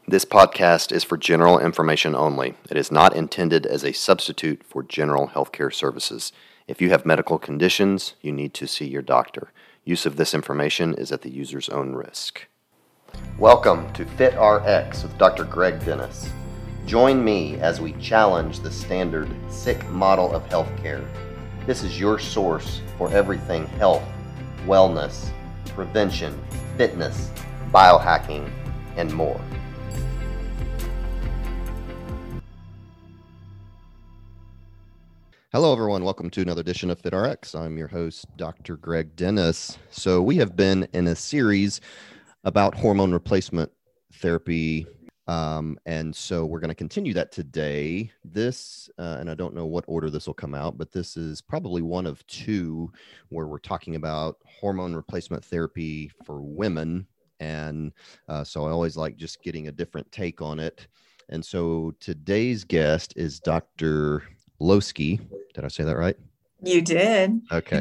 This podcast is for general information only. It is not intended as a substitute for general healthcare services. If you have medical conditions, you need to see your doctor. Use of this information is at the user's own risk. Welcome to FitRx with Dr. Greg Dennis. Join me as we challenge the standard sick model of healthcare. This is your source for everything health, wellness, prevention, fitness, biohacking, and more. Hello, everyone. Welcome to another edition of FitRx. I'm your host, Dr. Greg Dennis. So we have been in a series about hormone replacement therapy, and so we're going to continue that today. This, and I don't know what order this will come out, but this is probably one of two where we're talking about hormone replacement therapy for women, and so I always like just getting a different take on it. And so today's guest is Dr. Lowski. Did I say that right? You did. Okay.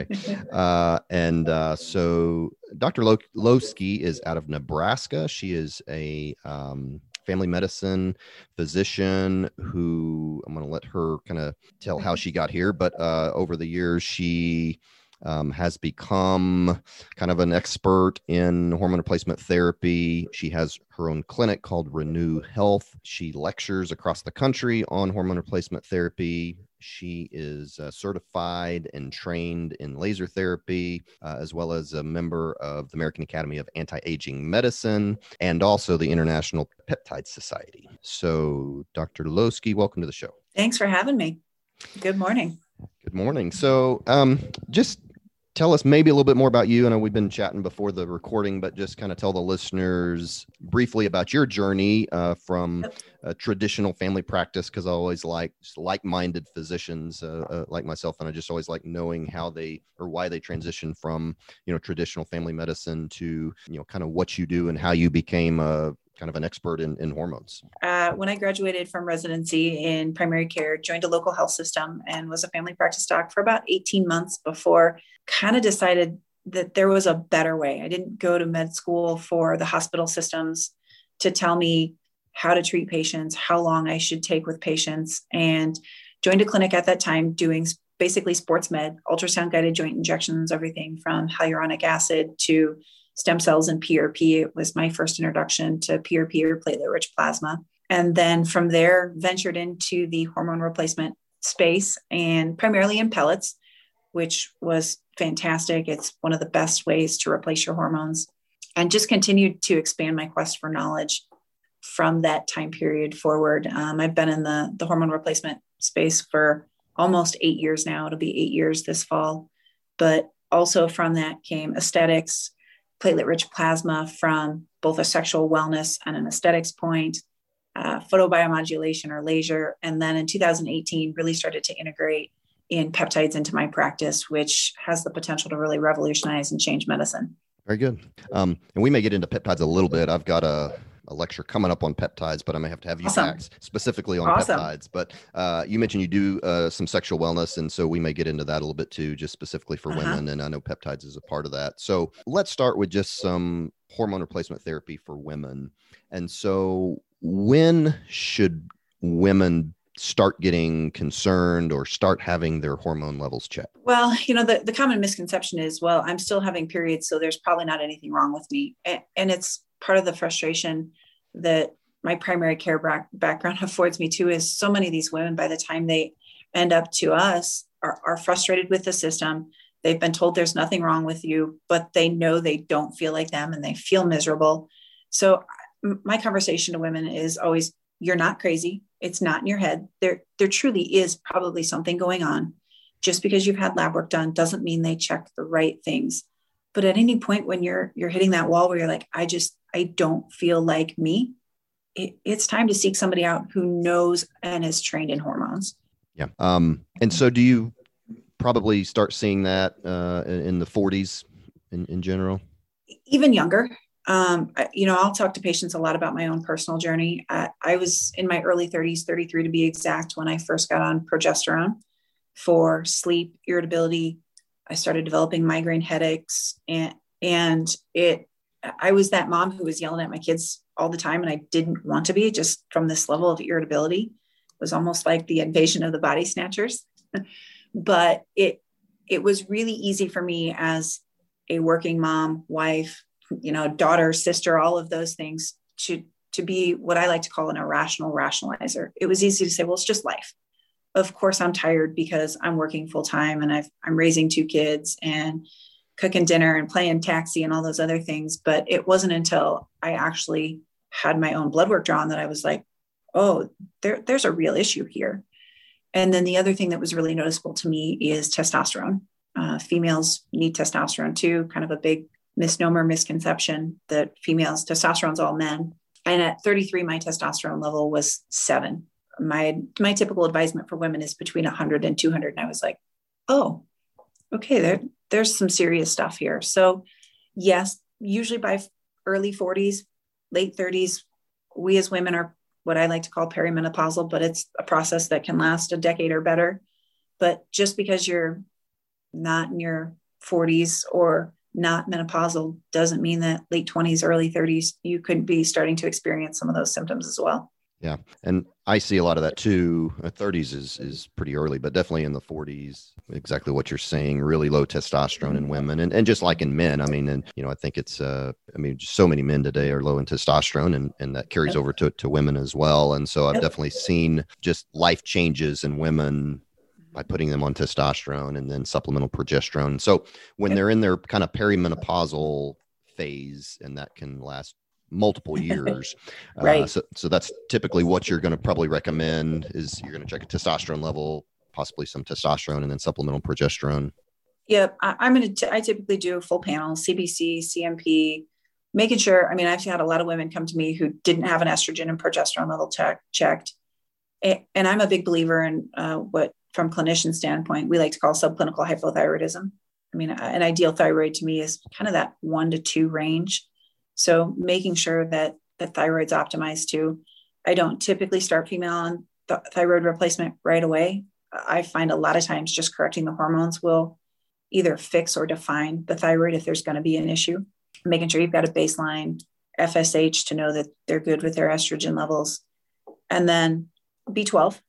So Dr. Lowski is out of Nebraska. She is a family medicine physician who I'm going to let her kind of tell how she got here. But over the years, she has become kind of an expert in hormone replacement therapy. She has her own clinic called Renew Health. She lectures across the country on hormone replacement therapy. She is certified and trained in laser therapy, as well as a member of the American Academy of Anti-Aging Medicine and also the International Peptide Society. So, Dr. Lowski, welcome to the show. Thanks for having me. Good morning. Good morning. So, just tell us maybe a little bit more about you. I know we've been chatting before the recording, but just kind of tell the listeners briefly about your journey from a traditional family practice, because I always like like-minded physicians like myself, and I just always like knowing how they or why they transition from traditional family medicine to kind of what you do and how you became a kind of an expert in hormones. When I graduated from residency in primary care, joined a local health system and was a family practice doc for about 18 months before kind of decided that there was a better way. I didn't go to med school for the hospital systems to tell me how to treat patients, how long I should take with patients, and joined a clinic at that time doing basically sports med, ultrasound guided joint injections, everything from hyaluronic acid to stem cells and PRP. It was my first introduction to PRP or platelet-rich plasma. And then from there, ventured into the hormone replacement space and primarily in pellets, which was fantastic. It's one of the best ways to replace your hormones, and just continued to expand my quest for knowledge from that time period forward. I've been in the hormone replacement space for almost 8 years now. It'll be 8 years this fall. But also from that came aesthetics, platelet-rich plasma from both a sexual wellness and an aesthetics point, photobiomodulation or laser. And then in 2018, really started to integrate in peptides into my practice, which has the potential to really revolutionize and change medicine. Very good. And we may get into peptides a little bit. I've got a lecture coming up on peptides, but I may have to have you back specifically on peptides. But you mentioned you do some sexual wellness, and so we may get into that a little bit too, just specifically for women. And I know peptides is a part of that. So let's start with just some hormone replacement therapy for women. And so when should women start getting concerned or start having their hormone levels checked? Well, the common misconception is, well, I'm still having periods, so there's probably not anything wrong with me. And it's part of the frustration that my primary care background affords me too, is so many of these women, by the time they end up to us, are frustrated with the system. They've been told there's nothing wrong with you, but they know they don't feel like them and they feel miserable. So my conversation to women is always, you're not crazy. It's not in your head. There truly is probably something going on. Just because you've had lab work done doesn't mean they check the right things. But at any point when you're hitting that wall where you're like, I don't feel like me, it's time to seek somebody out who knows and is trained in hormones. Yeah. And so do you probably start seeing that in the 40s in general? Even younger. I'll talk to patients a lot about my own personal journey. I was in my early 30s, 33 to be exact, when I first got on progesterone for sleep, irritability. I started developing migraine headaches, and it I was that mom who was yelling at my kids all the time, and I didn't want to be, just from this level of irritability. It was almost like the invasion of the body snatchers. But it was really easy for me as a working mom, wife, daughter, sister, all of those things, to be what I like to call an irrational rationalizer. It was easy to say, well, it's just life. Of course, I'm tired because I'm working full time and I'm raising 2 kids and cooking dinner and playing taxi and all those other things. But it wasn't until I actually had my own blood work drawn that I was like, oh, there's a real issue here. And then the other thing that was really noticeable to me is testosterone. Females need testosterone too, kind of a big misnomer, misconception that females, testosterone's all men. And at 33, my testosterone level was 7. My typical advisement for women is between 100 and 200. And I was like, oh, okay, there's some serious stuff here. So yes, usually by early 40s, late 30s, we as women are what I like to call perimenopausal, but it's a process that can last a decade or better. But just because you're not in your 40s or not menopausal doesn't mean that late 20s, early 30s, you could be starting to experience some of those symptoms as well. Yeah. And I see a lot of that too. 30s is pretty early, but definitely in the 40s, exactly what you're saying, really low testosterone in women and just like in men. I mean, and, I think it's, just so many men today are low in testosterone and that carries over to women as well. And so I've definitely seen just life changes in women by putting them on testosterone and then supplemental progesterone. So when they're in their kind of perimenopausal phase, and that can last multiple years. Right. So that's typically what you're going to probably recommend is you're going to check a testosterone level, possibly some testosterone and then supplemental progesterone. Yep. I typically do a full panel, CBC, CMP, making sure, I've had a lot of women come to me who didn't have an estrogen and progesterone level checked. And I'm a big believer in what, from clinician standpoint, we like to call subclinical hypothyroidism. An ideal thyroid to me is kind of that 1 to 2 range. So making sure that the thyroid's optimized too. I don't typically start female on thyroid replacement right away. I find a lot of times just correcting the hormones will either fix or define the thyroid if there's going to be an issue. Making sure you've got a baseline FSH to know that they're good with their estrogen levels. And then B12,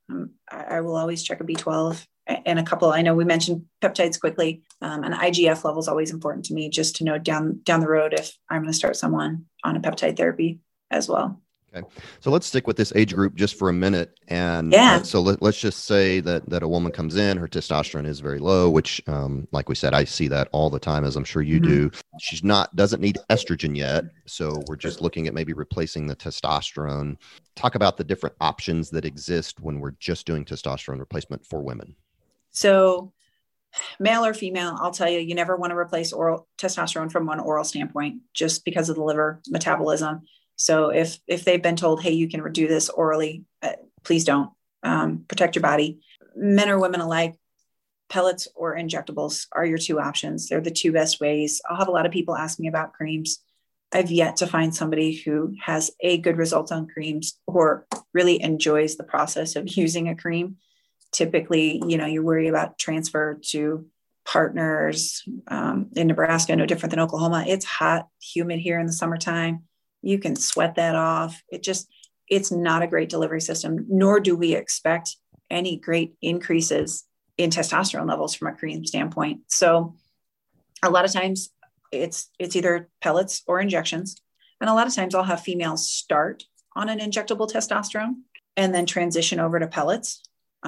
I will always check a B12 and a couple. I know we mentioned peptides quickly. An IGF level is always important to me, just to know down the road if I'm going to start someone on a peptide therapy as well. Okay. So let's stick with this age group just for a minute. And so let's just say that a woman comes in, her testosterone is very low, which, like we said, I see that all the time, as I'm sure you do. She's doesn't need estrogen yet. So we're just looking at maybe replacing the testosterone. Talk about the different options that exist when we're just doing testosterone replacement for women. So male or female, I'll tell you, you never want to replace oral testosterone from one oral standpoint, just because of the liver metabolism. So if they've been told, hey, you can do this orally, please don't. Protect your body. Men or women alike, pellets or injectables are your 2 options. They're the 2 best ways. I'll have a lot of people ask me about creams. I've yet to find somebody who has a good result on creams or really enjoys the process of using a cream. Typically, you worry about transfer to partners. In Nebraska, no different than Oklahoma. It's hot, humid here in the summertime. You can sweat that off. It's not a great delivery system, nor do we expect any great increases in testosterone levels from a cream standpoint. So a lot of times it's either pellets or injections. And a lot of times I'll have females start on an injectable testosterone and then transition over to pellets.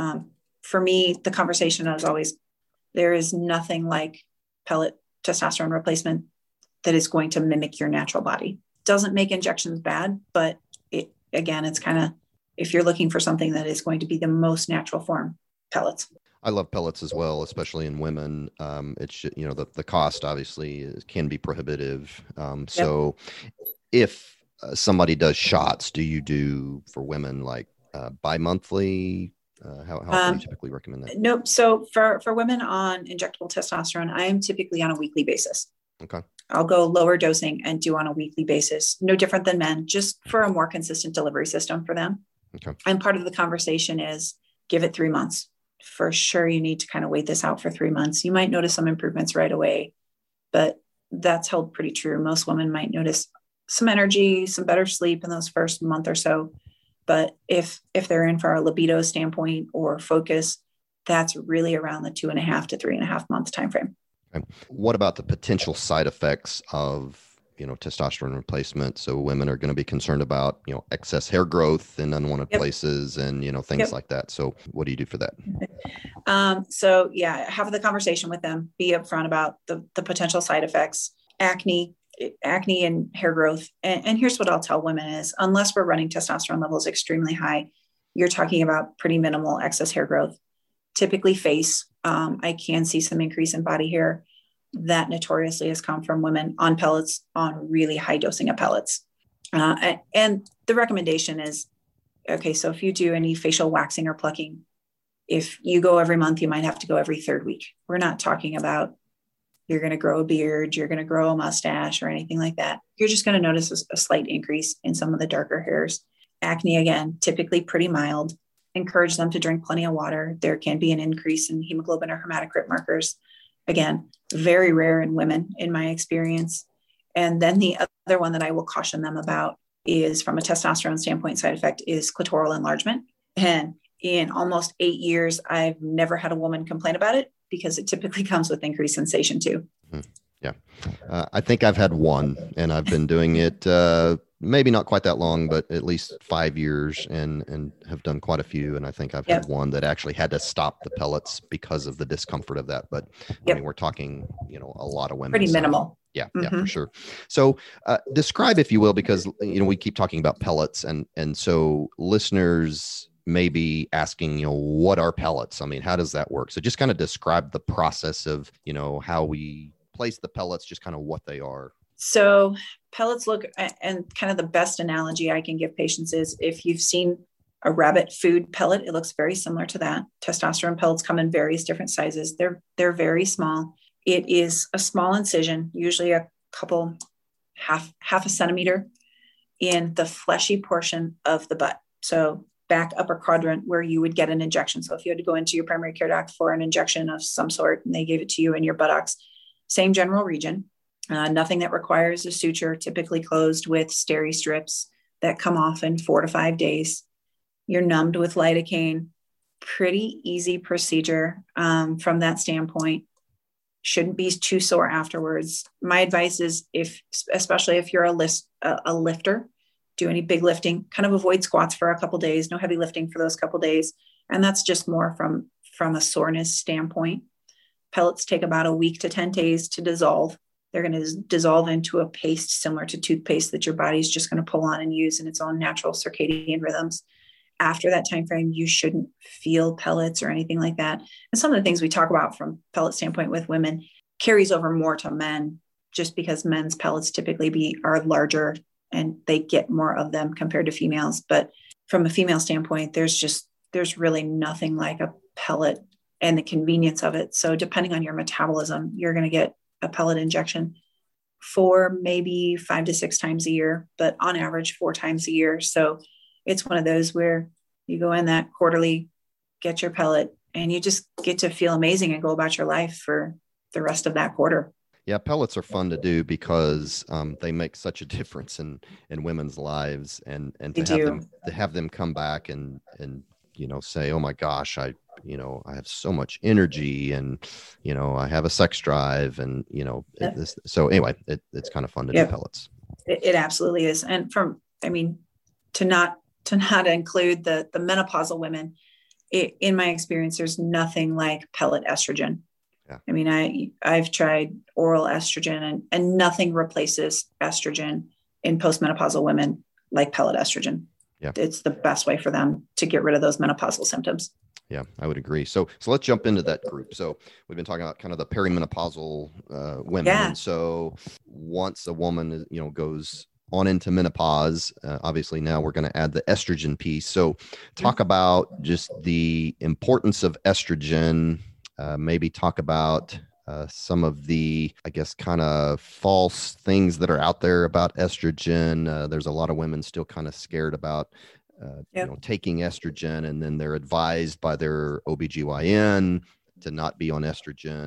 For me, the conversation is always, there is nothing like pellet testosterone replacement that is going to mimic your natural body. Doesn't make injections bad, but it's kind of, if you're looking for something that is going to be the most natural form, pellets. I love pellets as well, especially in women. It's, the cost obviously can be prohibitive. So if somebody does shots, do you do for women like bi-monthly? How do you typically recommend that? Nope. So for women on injectable testosterone, I am typically on a weekly basis. Okay. I'll go lower dosing and do on a weekly basis. No different than men, just for a more consistent delivery system for them. Okay. And part of the conversation is give it 3 months. For sure, you need to kind of wait this out for 3 months. You might notice some improvements right away, but that's held pretty true. Most women might notice some energy, some better sleep in those first month or so. But if they're in for a libido standpoint or focus, that's really around the 2.5 to 3.5 month timeframe. Okay. What about the potential side effects of, testosterone replacement? So women are going to be concerned about, excess hair growth in unwanted places and, things like that. So what do you do for that? So yeah, have the conversation with them, be upfront about the potential side effects, acne and hair growth. And here's what I'll tell women is, unless we're running testosterone levels extremely high, you're talking about pretty minimal excess hair growth. Typically face, I can see some increase in body hair. That notoriously has come from women on pellets, on really high dosing of pellets. And the recommendation is, okay, so if you do any facial waxing or plucking, if you go every month, you might have to go every third week. We're not talking about you're going to grow a beard, you're going to grow a mustache or anything like that. You're just going to notice a slight increase in some of the darker hairs. Acne, again, typically pretty mild. Encourage them to drink plenty of water. There can be an increase in hemoglobin or hematocrit markers. Again, very rare in women in my experience. And then the other one that I will caution them about is, from a testosterone standpoint, side effect is clitoral enlargement. And in almost 8 years, I've never had a woman complain about it, because it typically comes with increased sensation too. Yeah. I think I've had one, and I've been doing it maybe not quite that long, but at least 5 years, and have done quite a few. And I think I've had one that actually had to stop the pellets because of the discomfort of that. But I mean, we're talking, a lot of women. Pretty minimal. Yeah, for sure. So describe, if you will, because, we keep talking about pellets, and so listeners may be asking, what are pellets? I mean, how does that work? So just kind of describe the process of, how we place the pellets, just kind of what they are. So pellets look, and kind of the best analogy I can give patients is, if you've seen a rabbit food pellet, it looks very similar to that. Testosterone pellets come in various different sizes. They're very small. It is a small incision, usually a couple, half a centimeter, in the fleshy portion of the butt. So back upper quadrant, where you would get an injection. So if you had to go into your primary care doc for an injection of some sort, and they gave it to you in your buttocks, same general region, nothing that requires a suture, typically closed with steri strips that come off in 4 to 5 days. You're numbed with lidocaine. Pretty easy procedure from that standpoint. Shouldn't be too sore afterwards. My advice is, especially if you're a lifter, do any big lifting, kind of avoid squats for a couple of days, no heavy lifting for those couple of days. And that's just more from a soreness standpoint. Pellets take about a week to 10 days to dissolve. They're going to dissolve into a paste similar to toothpaste that your body's just going to pull on and use in its own natural circadian rhythms. After that time frame, you shouldn't feel pellets or anything like that. And some of the things we talk about from pellet standpoint with women carries over more to men, just because men's pellets typically are larger and they get more of them compared to females. But from a female standpoint, there's really nothing like a pellet and the convenience of it. So depending on your metabolism, you're going to get a pellet injection 4, maybe 5 to 6 times a year, but on average 4 times a year. So it's one of those where you go in that quarterly, get your pellet, and you just get to feel amazing and go about your life for the rest of that quarter. Yeah, pellets are fun to do because they make such a difference in women's lives, and to have them come back and say, oh my gosh, I have so much energy, and I have a sex drive, and so anyway, it's kind of fun to do pellets. It absolutely is. And to not include the menopausal women, in my experience, there's nothing like pellet estrogen. Yeah. I mean, I've tried oral estrogen, and nothing replaces estrogen in postmenopausal women like pellet estrogen. Yeah. It's the best way for them to get rid of those menopausal symptoms. Yeah, I would agree. So let's jump into that group. So we've been talking about kind of the perimenopausal women. Yeah. And so once a woman, goes on into menopause, obviously now we're going to add the estrogen piece. So talk about just the importance of estrogen. Maybe talk about some of the, I guess, kind of false things that are out there about estrogen. There's a lot of women still kind of scared about, taking estrogen, and then they're advised by their OBGYN to not be on estrogen.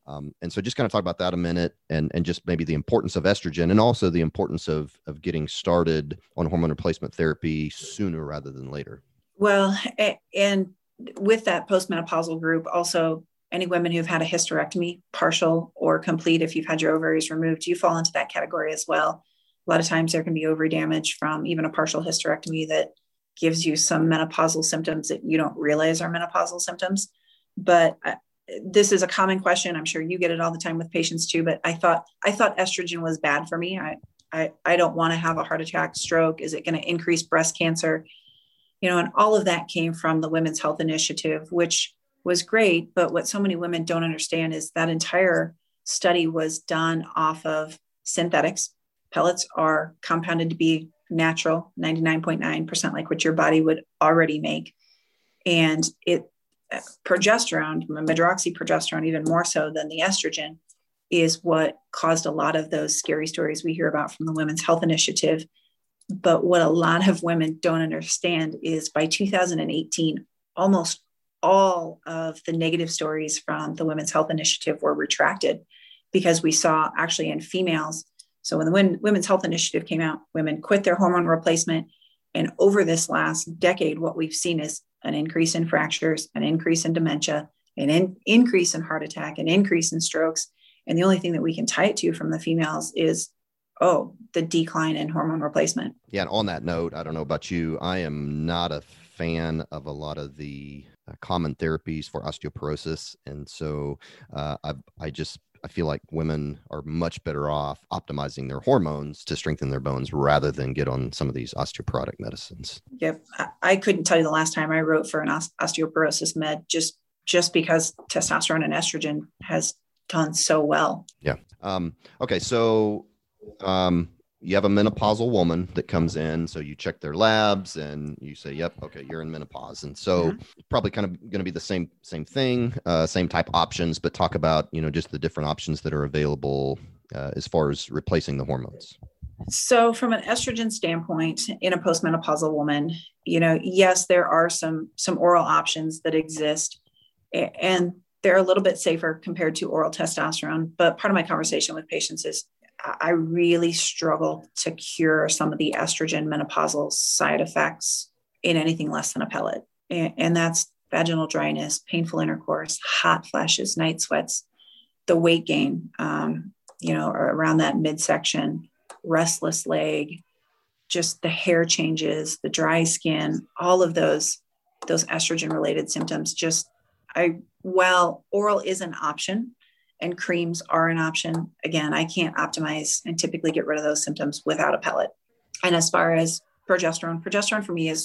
And so just kind of talk about that a minute, and just maybe the importance of estrogen, and also the importance of getting started on hormone replacement therapy sooner rather than later. Well, and with that postmenopausal group, also any women who've had a hysterectomy, partial or complete, if you've had your ovaries removed, you fall into that category as well. A lot of times there can be ovary damage from even a partial hysterectomy that gives you some menopausal symptoms that you don't realize are menopausal symptoms. But this is a common question. I'm sure you get it all the time with patients too, but I thought estrogen was bad for me. I don't want to have a heart attack, stroke. Is it going to increase breast cancer? And all of that came from the Women's Health Initiative, which was great. But what so many women don't understand is that entire study was done off of synthetics. Pellets are compounded to be natural, 99.9%, like what your body would already make. And progesterone, medroxyprogesterone, even more so than the estrogen, is what caused a lot of those scary stories we hear about from the Women's Health Initiative. But what a lot of women don't understand is by 2018, almost all of the negative stories from the Women's Health Initiative were retracted, because we saw actually in females. So when the Women's Health Initiative came out, women quit their hormone replacement. And over this last decade, what we've seen is an increase in fractures, an increase in dementia, an increase in heart attack, an increase in strokes. And the only thing that we can tie it to from the females is, the decline in hormone replacement. Yeah. And on that note, I don't know about you, I am not a fan of a lot of the common therapies for osteoporosis. And so I feel like women are much better off optimizing their hormones to strengthen their bones rather than get on some of these osteoporotic medicines. Yep. I couldn't tell you the last time I wrote for an osteoporosis med, just because testosterone and estrogen has done so well. Yeah. Okay. So you have a menopausal woman that comes in. So you check their labs and you say, yep, okay, you're in menopause. And so probably kind of going to be the same thing, same type options, but talk about, just the different options that are available as far as replacing the hormones. So from an estrogen standpoint, in a postmenopausal woman, yes, there are some oral options that exist, and they're a little bit safer compared to oral testosterone. But part of my conversation with patients is I really struggle to cure some of the estrogen menopausal side effects in anything less than a pellet. And that's vaginal dryness, painful intercourse, hot flashes, night sweats, the weight gain, around that midsection, restless leg, just the hair changes, the dry skin, all of those estrogen related symptoms. While oral is an option and creams are an option, again, I can't optimize and typically get rid of those symptoms without a pellet. And as far as progesterone for me is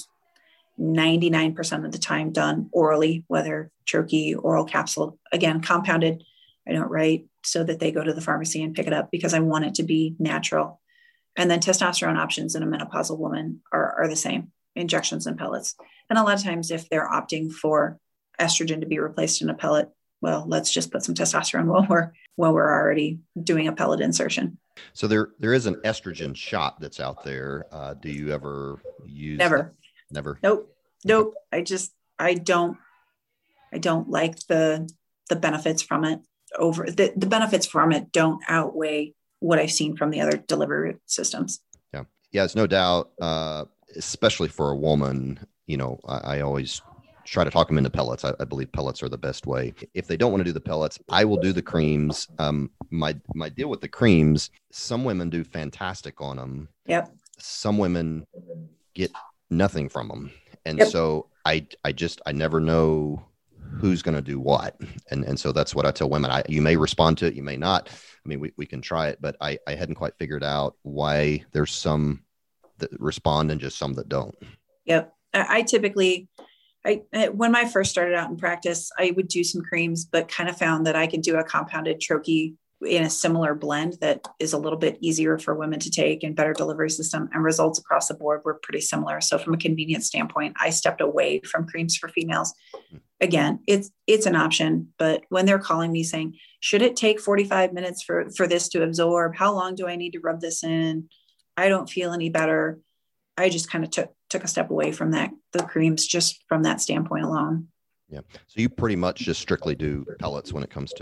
99% of the time done orally, whether troche, oral capsule, again, compounded. I don't write so that they go to the pharmacy and pick it up because I want it to be natural. And then testosterone options in a menopausal woman are the same, injections and pellets. And a lot of times if they're opting for estrogen to be replaced in a pellet, well, let's just put some testosterone while we're already doing a pellet insertion. So there is an estrogen shot that's out there. Do you ever use Never. that? Never. Nope. I don't like the benefits from it. The benefits from it don't outweigh what I've seen from the other delivery systems. Yeah, it's no doubt, especially for a woman, I always try to talk them into pellets. I believe pellets are the best way. If they don't want to do the pellets, I will do the creams. My deal with the creams, some women do fantastic on them. Yep. Some women get nothing from them. And Yep. So I never know who's going to do what. And so that's what I tell women. You may respond to it, you may not. I mean, we can try it, but I hadn't quite figured out why there's some that respond and just some that don't. Yep. I typically, when I first started out in practice, I would do some creams, but kind of found that I could do a compounded troche in a similar blend that is a little bit easier for women to take and better delivery system, and results across the board were pretty similar. So from a convenience standpoint, I stepped away from creams for females. Again, it's an option, but when they're calling me saying, should it take 45 minutes for this to absorb? How long do I need to rub this in? I don't feel any better. I just kind of took a step away from the creams just from that standpoint alone. Yeah. So you pretty much just strictly do pellets when it comes to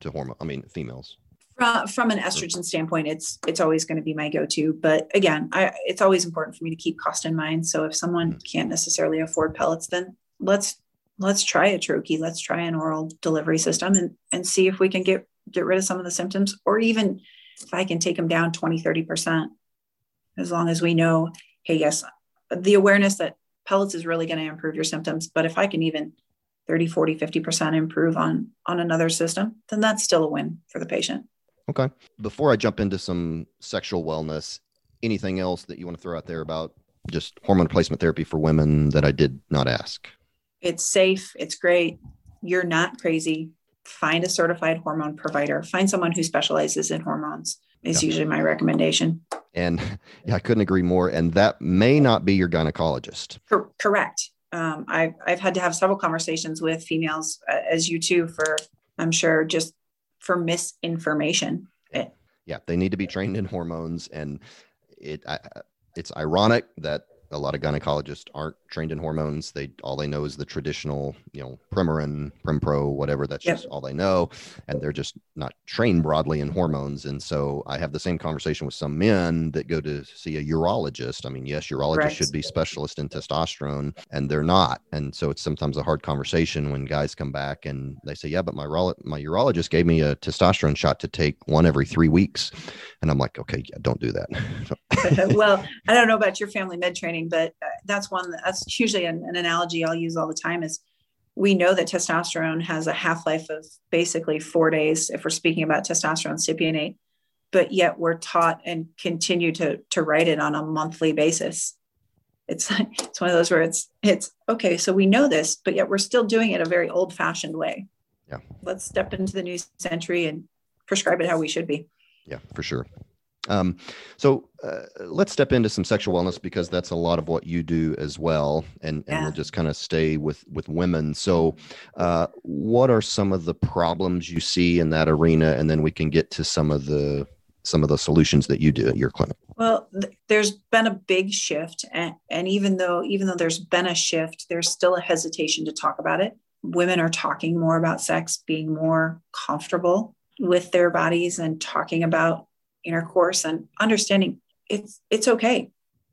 to hormone? I mean, females. From an estrogen standpoint, it's always going to be my go-to. But again, it's always important for me to keep cost in mind. So if someone can't necessarily afford pellets, then let's try a troche. Let's try an oral delivery system and see if we can get rid of some of the symptoms, or even if I can take them down 20, 30%, as long as we know, hey, yes, the awareness that pellets is really going to improve your symptoms. But if I can even 30, 40, 50% improve on another system, then that's still a win for the patient. Okay. Before I jump into some sexual wellness, anything else that you want to throw out there about just hormone replacement therapy for women that I did not ask? It's safe. It's great. You're not crazy. Find a certified hormone provider. Find someone who specializes in hormones is usually my recommendation. And I couldn't agree more. And that may not be your gynecologist. Correct. I've had to have several conversations with females, as you too, for, I'm sure, just for misinformation. Yeah, they need to be trained in hormones, and it's ironic that a lot of gynecologists aren't trained in hormones. All they know is the traditional, Premarin, Prempro, whatever. That's just all they know, and they're just not trained broadly in hormones. And so I have the same conversation with some men that go to see a urologist. I mean, yes, urologists should be specialists in testosterone, and they're not. And so it's sometimes a hard conversation when guys come back and they say, "Yeah, but my urologist gave me a testosterone shot to take one every 3 weeks," and I'm like, "Okay, yeah, don't do that." Well, I don't know about your family med training, but that's usually an analogy I'll use all the time. Is we know that testosterone has a half-life of basically 4 days if we're speaking about testosterone cypionate, but yet we're taught and continue to write it on a monthly basis. It's one of those where it's okay. So we know this, but yet we're still doing it a very old-fashioned way. Yeah. Let's step into the new century and prescribe it how we should be. Yeah, for sure. So let's step into some sexual wellness, because that's a lot of what you do as well. And we'll just kind of stay with women. So what are some of the problems you see in that arena? And then we can get to some of the solutions that you do at your clinic. Well, there's been a big shift. And even though there's been a shift, there's still a hesitation to talk about it. Women are talking more about sex, being more comfortable with their bodies and talking about intercourse and understanding it's okay.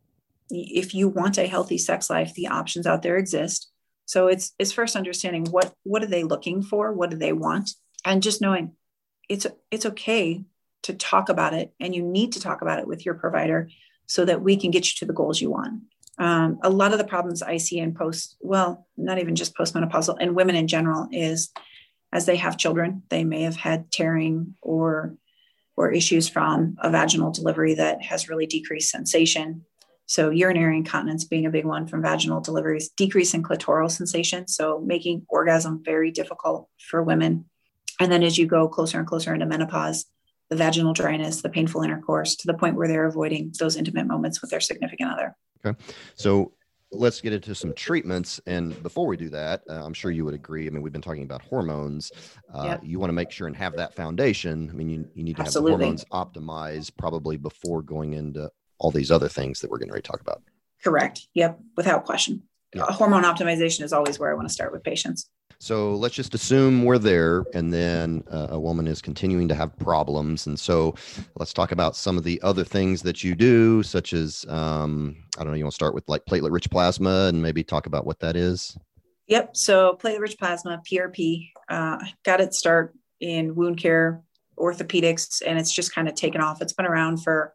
If you want a healthy sex life, the options out there exist. So it's first understanding what are they looking for? What do they want? And just knowing it's okay to talk about it, and you need to talk about it with your provider so that we can get you to the goals you want. A lot of the problems I see in not even just postmenopausal, and women in general, is as they have children, they may have had tearing or issues from a vaginal delivery that has really decreased sensation. So urinary incontinence being a big one from vaginal deliveries, decrease in clitoral sensation, so making orgasm very difficult for women. And then as you go closer and closer into menopause, the vaginal dryness, the painful intercourse, to the point where they're avoiding those intimate moments with their significant other. Okay. So let's get into some treatments. And before we do that, I'm sure you would agree. I mean, we've been talking about hormones. You want to make sure and have that foundation. I mean, you need to have the hormones optimized probably before going into all these other things that we're going to talk about. Correct. Yep. Without question. Yeah. Hormone optimization is always where I want to start with patients. So let's just assume we're there, and then a woman is continuing to have problems. And so let's talk about some of the other things that you do, such as, I don't know, you want to start with like platelet-rich plasma and maybe talk about what that is? Yep. So platelet-rich plasma, PRP, got its start in wound care, orthopedics, and it's just kind of taken off. It's been around for,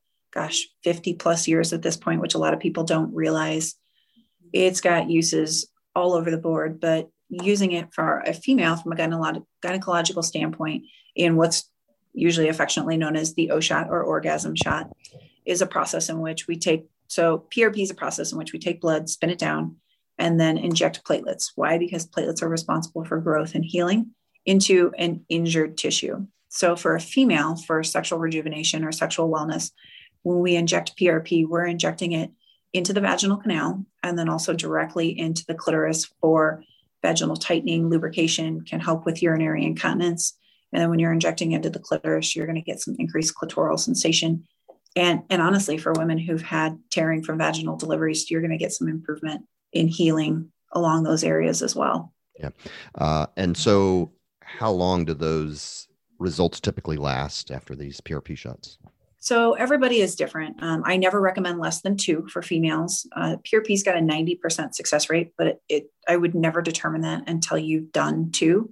50 plus years at this point, which a lot of people don't realize. It's got uses all over the board, but using it for a female from a gynecological standpoint in what's usually affectionately known as the O shot or orgasm shot is a process in which we take, so PRP is a process in which we take blood, spin it down, and then inject platelets. Why? Because platelets are responsible for growth and healing into an injured tissue. So for a female, for sexual rejuvenation or sexual wellness, when we inject PRP, we're injecting it into the vaginal canal and then also directly into the clitoris for vaginal tightening, lubrication, can help with urinary incontinence. And then when you're injecting into the clitoris, you're going to get some increased clitoral sensation. And honestly, for women who've had tearing from vaginal deliveries, you're going to get some improvement in healing along those areas as well. Yeah. And so how long do those results typically last after these PRP shots? So everybody is different. I never recommend less than 2 for females. PRP's got a 90% success rate, but I would never determine that until you've done 2.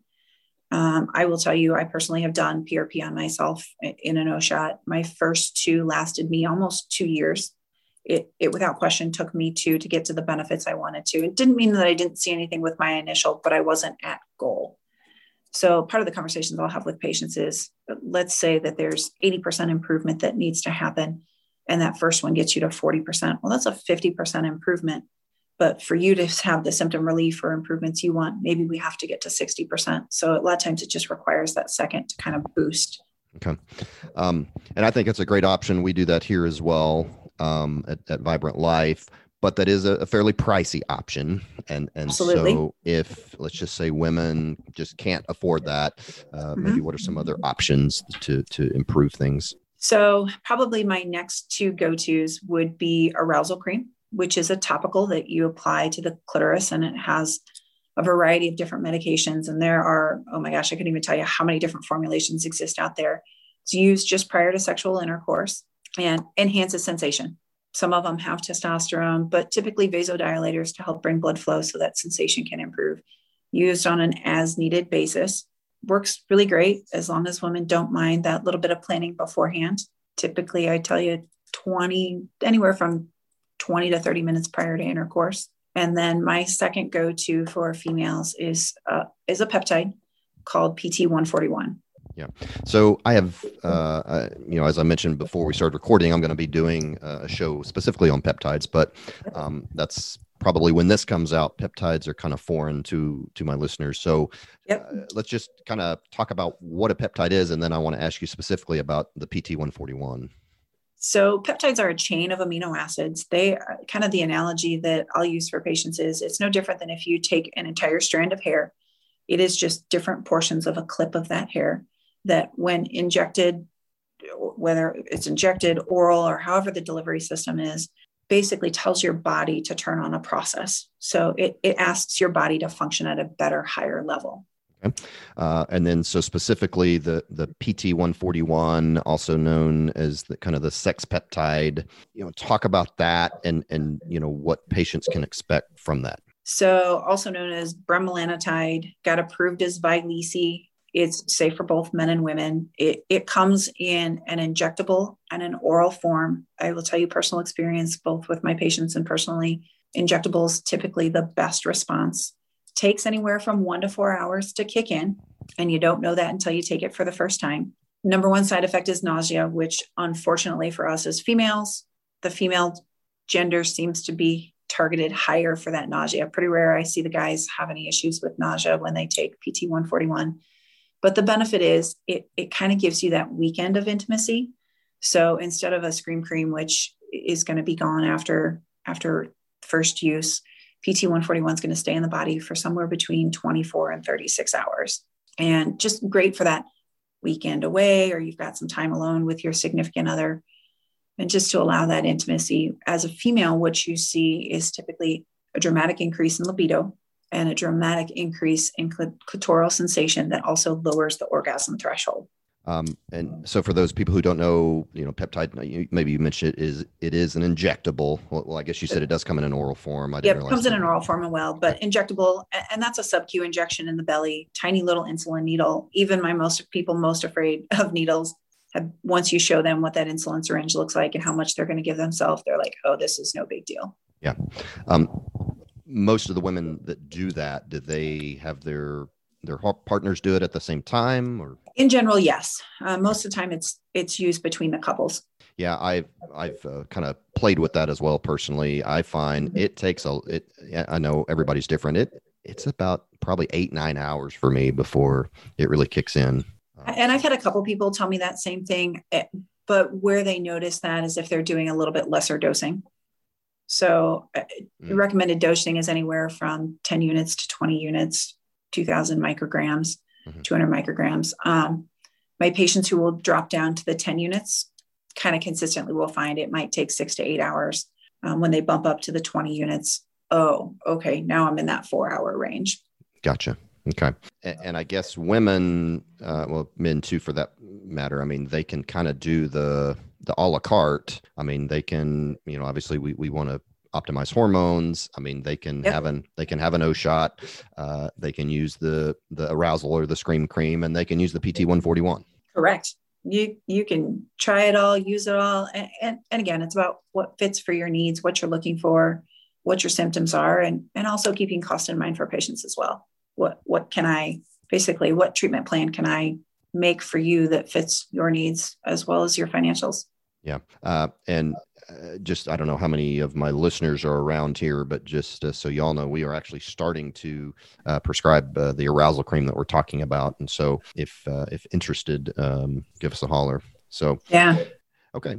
I will tell you, I personally have done PRP on myself in a no shot. My first 2 lasted me almost 2 years. It without question took me 2 to get to the benefits I wanted to. It didn't mean that I didn't see anything with my initial, but I wasn't at goal. So part of the conversations I'll have with patients is, let's say that there's 80% improvement that needs to happen, and that first one gets you to 40%. Well, that's a 50% improvement. But for you to have the symptom relief or improvements you want, maybe we have to get to 60%. So a lot of times it just requires that second to kind of boost. Okay. And I think it's a great option. We do that here as well at Vibrant Life. But that is a fairly pricey option. And Absolutely. So if, let's just say, women just can't afford that, maybe what are some other options to improve things? So probably my next 2 go-tos would be arousal cream, which is a topical that you apply to the clitoris, and it has a variety of different medications. And there are, oh my gosh, I couldn't even tell you how many different formulations exist out there. It's used just prior to sexual intercourse and enhances sensation. Some of them have testosterone, but typically vasodilators to help bring blood flow so that sensation can improve. Used on an as needed basis. Works really great as long as women don't mind that little bit of planning beforehand. Typically, I tell you anywhere from 20 to 30 minutes prior to intercourse. And then my second go-to for females is a peptide called PT141. Yeah. So I have, as I mentioned before we started recording, I'm going to be doing a show specifically on peptides, but that's probably when this comes out, peptides are kind of foreign to my listeners. So let's just kind of talk about what a peptide is. And then I want to ask you specifically about the PT141. So peptides are a chain of amino acids. They are kind of the analogy that I'll use for patients is it's no different than if you take an entire strand of hair. It is just different portions of a clip of that hair that when injected, whether it's injected oral or however the delivery system is, basically tells your body to turn on a process. So it asks your body to function at a better, higher level. Okay. And then so specifically the PT141, also known as the kind of the sex peptide, talk about that and what patients can expect from that. So also known as bremelanotide, got approved as Vyleesi. It's safe for both men and women. It comes in an injectable and an oral form. I will tell you personal experience, both with my patients and personally, injectables, typically the best response. Takes anywhere from 1 to 4 hours to kick in, and you don't know that until you take it for the first time. Number 1 side effect is nausea, which unfortunately for us as females, the female gender seems to be targeted higher for that nausea. Pretty rare I see the guys have any issues with nausea when they take PT141. But the benefit is it kind of gives you that weekend of intimacy. So instead of a Scream Cream, which is going to be gone after first use, PT141 is going to stay in the body for somewhere between 24 and 36 hours. And just great for that weekend away, or you've got some time alone with your significant other. And just to allow that intimacy. As a female, what you see is typically a dramatic increase in libido and a dramatic increase in clitoral sensation that also lowers the orgasm threshold. And so for those people who don't know, peptide, maybe you mentioned it is an injectable. Well, I guess you said it does come in an oral form. It comes in an oral form as well, but injectable, and that's a sub-Q injection in the belly, tiny little insulin needle. Even my most afraid of needles, once you show them what that insulin syringe looks like and how much they're going to give themselves, they're like, oh, this is no big deal. Yeah. Most of the women that do that, do they have their partners do it at the same time, or? In general, yes. Most of the time it's used between the couples. Yeah. I've kind of played with that as well. Personally, I find it takes I know everybody's different. It's about probably 8-9 hours for me before it really kicks in. And I've had a couple people tell me that same thing, but where they notice that is if they're doing a little bit lesser dosing. So the recommended dosing is anywhere from 10 units to 20 units, 2,000 micrograms, 200 micrograms. My patients who will drop down to the 10 units kind of consistently will find it might take 6 to 8 hours. When they bump up to the 20 units, oh, okay, now I'm in that 4-hour range. Gotcha. Okay. And I guess women, well, men too, for that matter. I mean, they can kind of do the a la carte. I mean, they can, obviously we want to optimize hormones. I mean, they can Yep. have an O shot. They can use the arousal or the scream cream, and they can use the PT 141. Correct. You can try it all, use it all. And again, it's about what fits for your needs, what you're looking for, what your symptoms are, and also keeping cost in mind for patients as well. What treatment plan can I make for you that fits your needs as well as your financials? Yeah. And just, I don't know how many of my listeners are around here, but just so y'all know, we are actually starting to prescribe the arousal cream that we're talking about. And so if interested, give us a holler. So, yeah. Okay.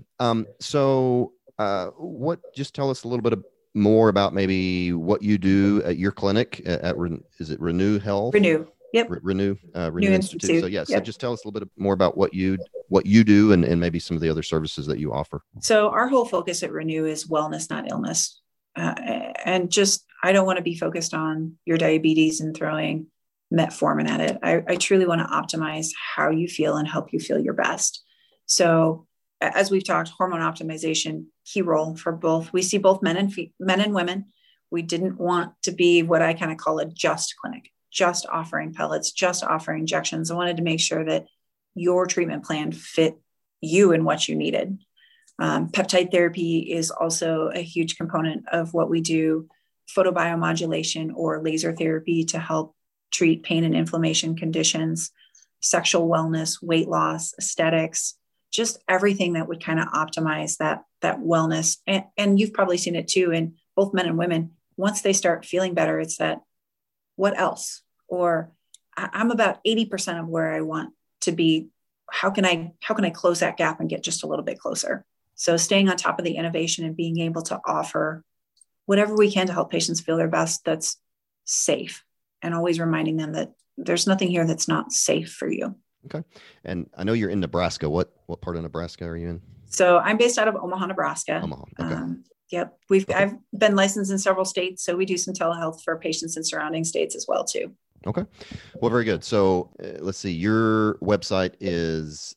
Just tell us a little bit more about maybe what you do at your clinic is it Renew Health? Renew. Yep. Renew Institute. So yes. Yep. So just tell us a little bit more about what you do and maybe some of the other services that you offer. So our whole focus at Renew is wellness, not illness. And just, I don't want to be focused on your diabetes and throwing metformin at it. I truly want to optimize how you feel and help you feel your best. So as we've talked, hormone optimization, key role for both. We see both men and women. We didn't want to be what I kind of call a just clinic, just offering pellets, just offering injections. I wanted to make sure that your treatment plan fit you and what you needed. Peptide therapy is also a huge component of what we do. Photobiomodulation or laser therapy to help treat pain and inflammation conditions, sexual wellness, weight loss, aesthetics, just everything that would kind of optimize that wellness. And you've probably seen it too in both men and women. Once they start feeling better, it's that, what else? Or I'm about 80% of where I want to be. How can I close that gap and get just a little bit closer? So staying on top of the innovation and being able to offer whatever we can to help patients feel their best, that's safe, and always reminding them that there's nothing here that's not safe for you. Okay. And I know you're in Nebraska. What part of Nebraska are you in? So I'm based out of Omaha, Nebraska. Omaha. Okay. Yep. I've been licensed in several states, so we do some telehealth for patients in surrounding states as well too. Okay. Well, very good. So let's see. Your website is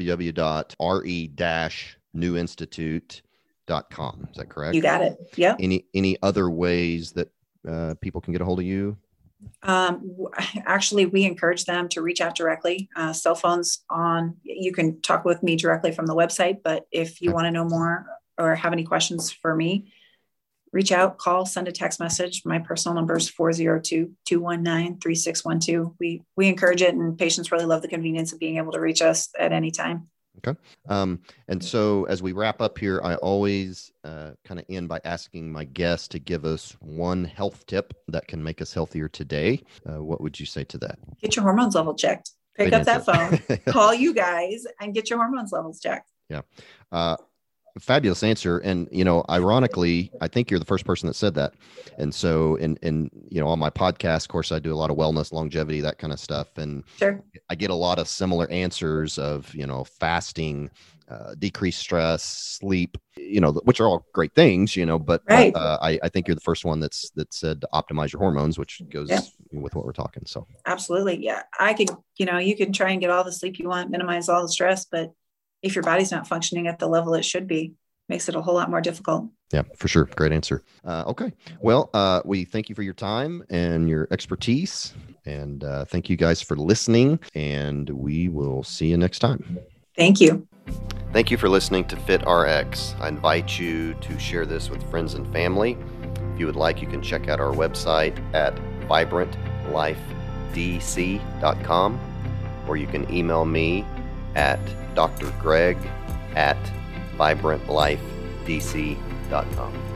www.re-newinstitute.com. Is that correct? You got it. Yep. Any other ways that people can get a hold of you? Actually, we encourage them to reach out directly. Cell phones on. You can talk with me directly from the website, but if you want to know more or have any questions for me, reach out, call, send a text message. My personal number is 402-219-3612. We encourage it, and patients really love the convenience of being able to reach us at any time. Okay. And so as we wrap up here, I always kind of end by asking my guests to give us one health tip that can make us healthier today. What would you say to that? Get your hormones level checked. Pick up that phone, call you guys, and get your hormones levels checked. Yeah. Fabulous answer. And, ironically, I think you're the first person that said that. And so, on my podcast, of course, I do a lot of wellness, longevity, that kind of stuff. And sure, I get a lot of similar answers of, fasting, decreased stress, sleep, which are all great things, but right. I think you're the first one that said to optimize your hormones, which goes with what we're talking. So absolutely. Yeah. I could, you can try and get all the sleep you want, minimize all the stress, but if your body's not functioning at the level it should be, makes it a whole lot more difficult. Yeah, for sure. Great answer. Okay. Well, we thank you for your time and your expertise, and thank you guys for listening, and we will see you next time. Thank you. Thank you for listening to FitRx. I invite you to share this with friends and family. If you would like, you can check out our website at vibrantlifedc.com, or you can email me at drgreg@vibrantlifedc.com.